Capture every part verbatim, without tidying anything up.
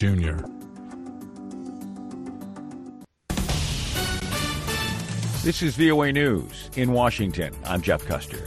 Junior This is V O A News in Washington. I'm Jeff Custer.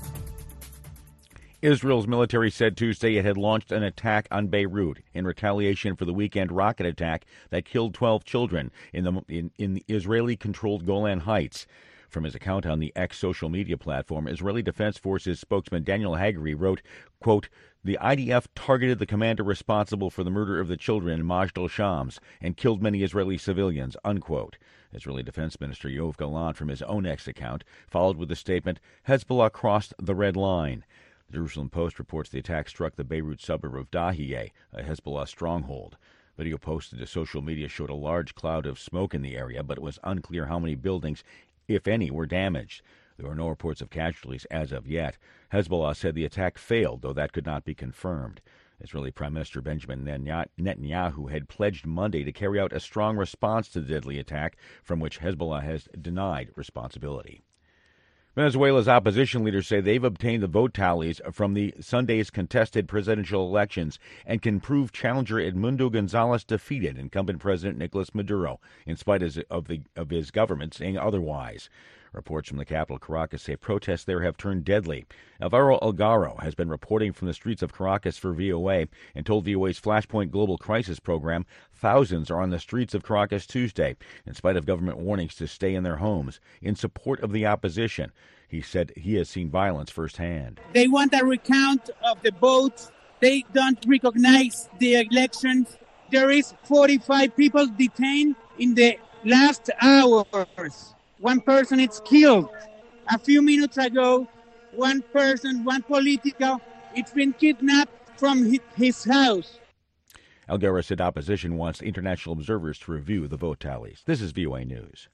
Israel's military said Tuesday it had launched an attack on Beirut in retaliation for the weekend rocket attack that killed twelve children in the in, in the Israeli-controlled Golan Heights. From his account on the X social media platform, Israeli Defense Forces spokesman Daniel Hagari wrote, quote, "The I D F targeted the commander responsible for the murder of the children in Majd al-Shams and killed many Israeli civilians," unquote. Israeli Defense Minister Yoav Gallant, from his own X account, followed with the statement, "Hezbollah crossed the red line." The Jerusalem Post reports the attack struck the Beirut suburb of Dahiyeh, a Hezbollah stronghold. Video posted to social media showed a large cloud of smoke in the area, but it was unclear how many buildings, if any, were damaged. There were no reports of casualties as of yet. Hezbollah said the attack failed, though that could not be confirmed. Israeli Prime Minister Benjamin Netanyahu had pledged Monday to carry out a strong response to the deadly attack, from which Hezbollah has denied responsibility. Venezuela's opposition leaders say they've obtained the vote tallies from the Sunday's contested presidential elections and can prove challenger Edmundo Gonzalez defeated incumbent President Nicolas Maduro, in spite of, the, of his government saying otherwise. Reports from the capital, Caracas, say protests there have turned deadly. Alvaro Algaro has been reporting from the streets of Caracas for V O A and told V O A's Flashpoint Global Crisis program thousands are on the streets of Caracas Tuesday, in spite of government warnings to stay in their homes, in support of the opposition. He said he has seen violence firsthand. They want a recount of the votes. They don't recognize the elections. There is forty-five people detained in the last hours. One person is killed. A few minutes ago, one person, one political, it's been kidnapped from his house. Algaro said opposition wants international observers to review the vote tallies. This is V O A News.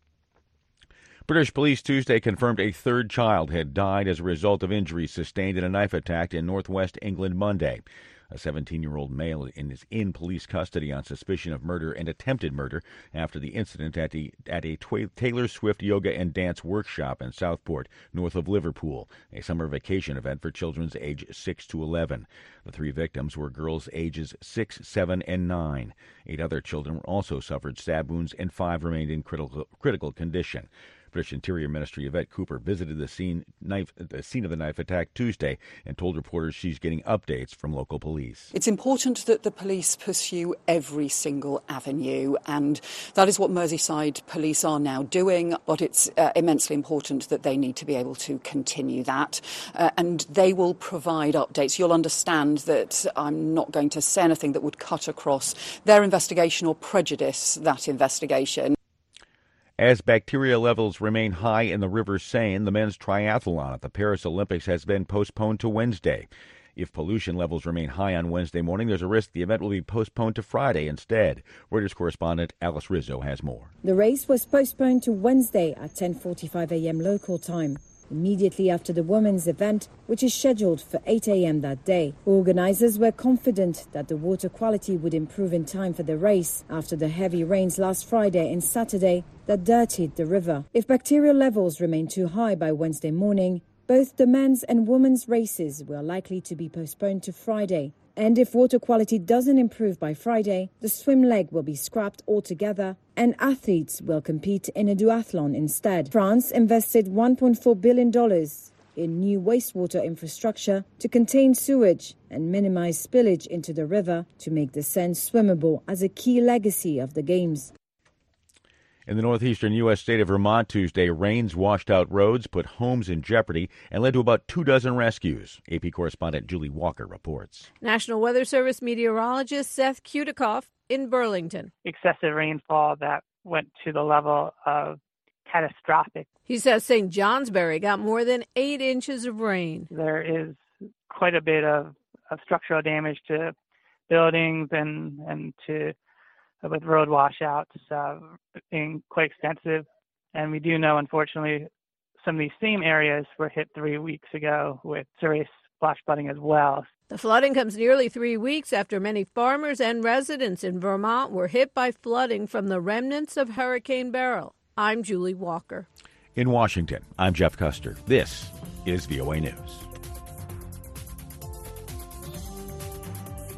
British police Tuesday confirmed a third child had died as a result of injuries sustained in a knife attack in northwest England Monday. A seventeen-year-old male is in police custody on suspicion of murder and attempted murder after the incident at, the, at a Taylor Swift yoga and dance workshop in Southport, north of Liverpool, a summer vacation event for children aged six to eleven. The three victims were girls ages six, seven, and nine. Eight other children also suffered stab wounds, and five remained in critical, critical condition. British Interior Minister Yvette Cooper visited the scene, knife, the scene of the knife attack Tuesday and told reporters she's getting updates from local police. It's important that the police pursue every single avenue, and that is what Merseyside police are now doing, but it's uh, immensely important that they need to be able to continue that, uh, and they will provide updates. You'll understand that I'm not going to say anything that would cut across their investigation or prejudice that investigation. As bacteria levels remain high in the River Seine, the men's triathlon at the Paris Olympics has been postponed to Wednesday. If pollution levels remain high on Wednesday morning, there's a risk the event will be postponed to Friday instead. Reuters correspondent Alice Rizzo has more. The race was postponed to Wednesday at ten forty-five a.m. local time, immediately after the women's event, which is scheduled for eight a.m. that day. Organizers were confident that the water quality would improve in time for the race after the heavy rains last Friday and Saturday that dirtied the river. If bacterial levels remain too high by Wednesday morning, both the men's and women's races were likely to be postponed to Friday. And if water quality doesn't improve by Friday, the swim leg will be scrapped altogether and athletes will compete in a duathlon instead. France invested one point four billion dollars in new wastewater infrastructure to contain sewage and minimize spillage into the river to make the Seine swimmable as a key legacy of the Games. In the northeastern U S state of Vermont Tuesday, rains washed out roads, put homes in jeopardy, and led to about two dozen rescues. A P correspondent Julie Walker reports. National Weather Service meteorologist Seth Kudikoff in Burlington. Excessive rainfall that went to the level of catastrophic. He says Saint Johnsbury got more than eight inches of rain. There is quite a bit of, of structural damage to buildings and, and to with road washouts uh, being quite extensive. And we do know, unfortunately, some of these same areas were hit three weeks ago with serious flash flooding as well. The flooding comes nearly three weeks after many farmers and residents in Vermont were hit by flooding from the remnants of Hurricane Beryl. I'm Julie Walker. In Washington, I'm Jeff Custer. This is V O A News.